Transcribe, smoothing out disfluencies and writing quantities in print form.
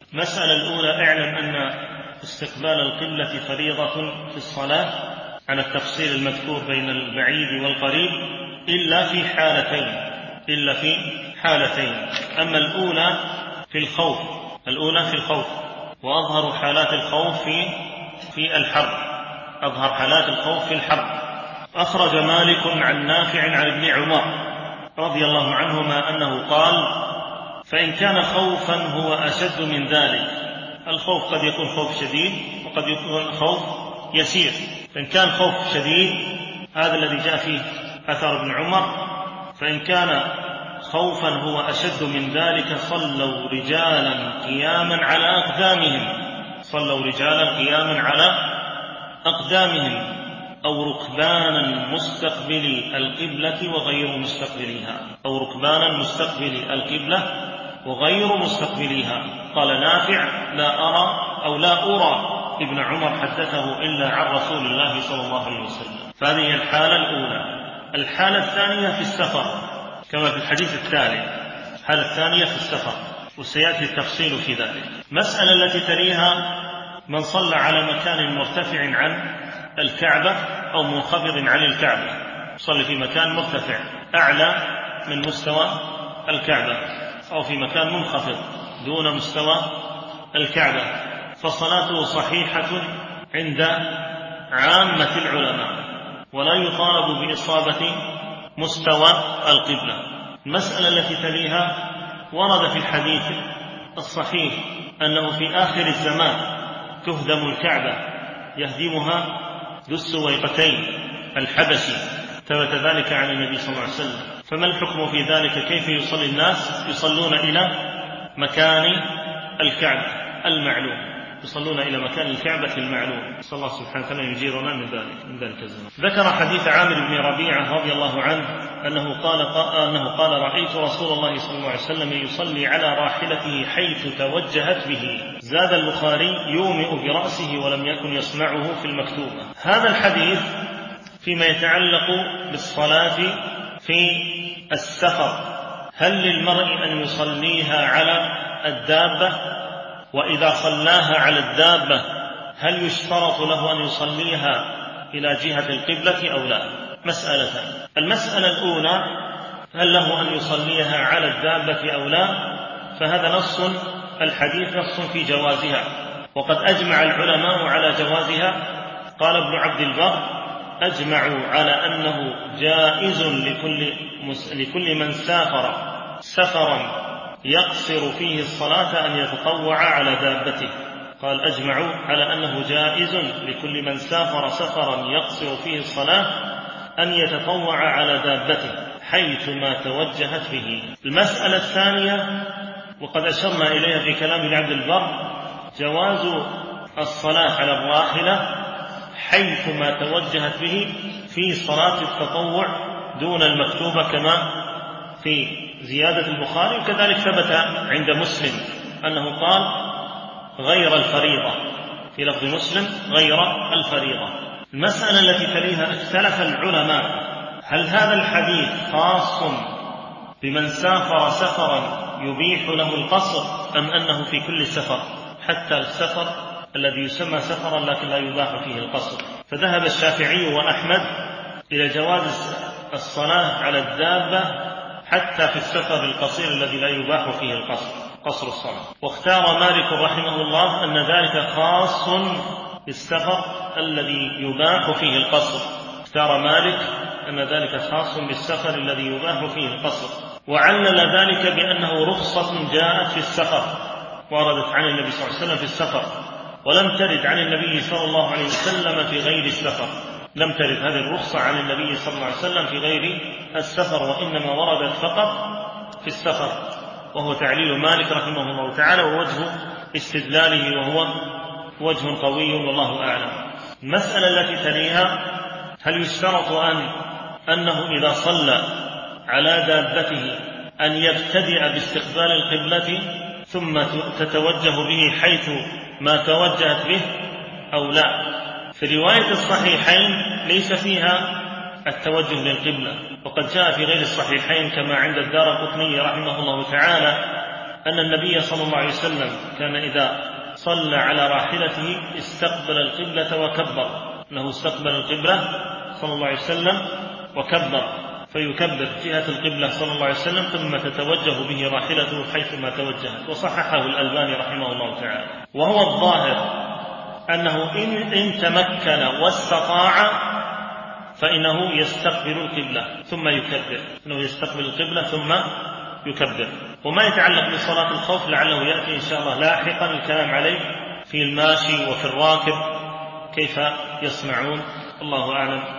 المسألة الأولى: اعلم أن استقبال القبلة فريضة في الصلاة على التفصيل المذكور بين البعيد والقريب إلا في حالتين. أما الأولى في الخوف، وأظهر حالات الخوف في الحرب، أخرج مالك عن نافع عن ابن عمر رضي الله عنهما أنه قال: فإن كان خوفا هو أشد من ذلك. الخوف قد يكون خوف شديد وقد يكون خوف يسير. فإن كان خوف شديد، هذا الذي جاء فيه أثر ابن عمر، فإن كان خوفا هو أشد من ذلك صلوا رجالا قياما على أقدامهم أو ركبانا مستقبلي القبلة وغير مستقبليها. قال نافع: لا أرى ابن عمر حدثه إلا عن رسول الله صلى الله عليه وسلم. فهذه الحالة الأولى. الحالة الثانية في السفر كما في الحديث التالي، الحالة الثانية في السفر وسيأتي التفصيل في ذلك. مسألة التي تليها: من صلى على مكان مرتفع عن الكعبة أو منخفض عن الكعبة، صلي في مكان مرتفع أعلى من مستوى الكعبة أو في مكان منخفض دون مستوى الكعبة، فصلاته صحيحة عند عامة العلماء ولا يطالب بإصابة مستوى القبلة. المسألة التي تليها: ورد في الحديث الصحيح أنه في آخر الزمان تهدم الكعبة، يهدمها ذو السويقتين الحبشي، ثبت ذلك عن النبي صلى الله عليه وسلم. فما الحكم في ذلك؟ كيف يصلي الناس؟ يصلون إلى مكان الكعبة المعلوم، صلى الله سبحانه وتعالى يجيرنا من ذلك الزمان. ذكر حديث عامر بن ربيعة رضي الله عنه أنه قال: رأيت رسول الله صلى الله عليه وسلم يصلي على راحلته حيث توجهت به. زاد البخاري: يومئ برأسه ولم يكن يسمعه في المكتوبة. هذا الحديث فيما يتعلق بالصلاة في السفر: هل للمرء أن يصليها على الدابة؟ وإذا صلاها على الدابة هل يشترط له أن يصليها إلى جهة القبلة أو لا؟ مسألتان. المسألة الأولى: هل له أن يصليها على الدابة أو لا؟ فهذا الحديث نص في جوازها، وقد أجمع العلماء على جوازها. قال ابن عبد البر: أجمعوا على أنه جائز لكل من سافر سفرا يقصر فيه الصلاة أن يتطوع على دابته. قال: أجمعوا على أنه جائز لكل من سافر سفرا يقصر فيه الصلاة أن يتطوع على دابته حيثما توجهت به. المسألة الثانية، وقد أشرنا إليها في كلام ابن عبد البر: جواز الصلاة على الراحلة حيثما توجهت به في صلاة التطوع دون المكتوبة، كما في زيادة البخاري. وكذلك ثبت عند مسلم أنه قال: غير الفريضة، في لفظ مسلم: غير الفريضة. المسألة التي تليها: اختلف العلماء هل هذا الحديث خاص بمن سافر سفرا يبيح له القصر أم أنه في كل سفر، حتى السفر الذي يسمى سفرا لكن لا يباح فيه القصر. فذهب الشافعي وأحمد إلى جواز الصلاة على الدابة حتى في السفر القصير الذي لا يباح فيه قصر الصلاة. واختار مالك رحمه الله أن ذلك خاص بالسفر الذي يباح فيه القصر. وعلل ذلك بأنه رخصة جاءت في السفر، وردت عن النبي صلى الله عليه وسلم في السفر، ولم ترد عن النبي صلى الله عليه وسلم في غير السفر. لم ترد هذه الرخصة عن النبي صلى الله عليه وسلم في غير السفر، وإنما وردت فقط في السفر، وهو تعليل مالك رحمه الله تعالى ووجه استدلاله، وهو وجه قوي والله أعلم. المسألة التي تليها: هل يشترط أنه إذا صلى على دابته أن يبتدئ باستقبال القبلة ثم تتوجه به حيث ما توجهت به أو لا؟ في رواية الصحيحين ليس فيها التوجه للقبلة، وقد جاء في غير الصحيحين كما عند الدارقطني رحمه الله تعالى أن النبي صلى الله عليه وسلم كان إذا صلى على راحلته استقبل القبلة وكبر، أنه استقبل القبلة صلى الله عليه وسلم وكبر، فيكبر جهة القبلة صلى الله عليه وسلم ثم تتوجه به راحلته حيثما توجهت. وصححه الألباني رحمه الله تعالى. وهو الظاهر أنه إن تمكن واستطاع فإنه يستقبل القبلة ثم يكبر، إنه يستقبل القبلة ثم يكبر. وما يتعلق بصلاة الخوف لعله يأتي إن شاء الله لاحقا الكلام عليه في الماشي وفي الراكب كيف يصنعون، الله أعلم.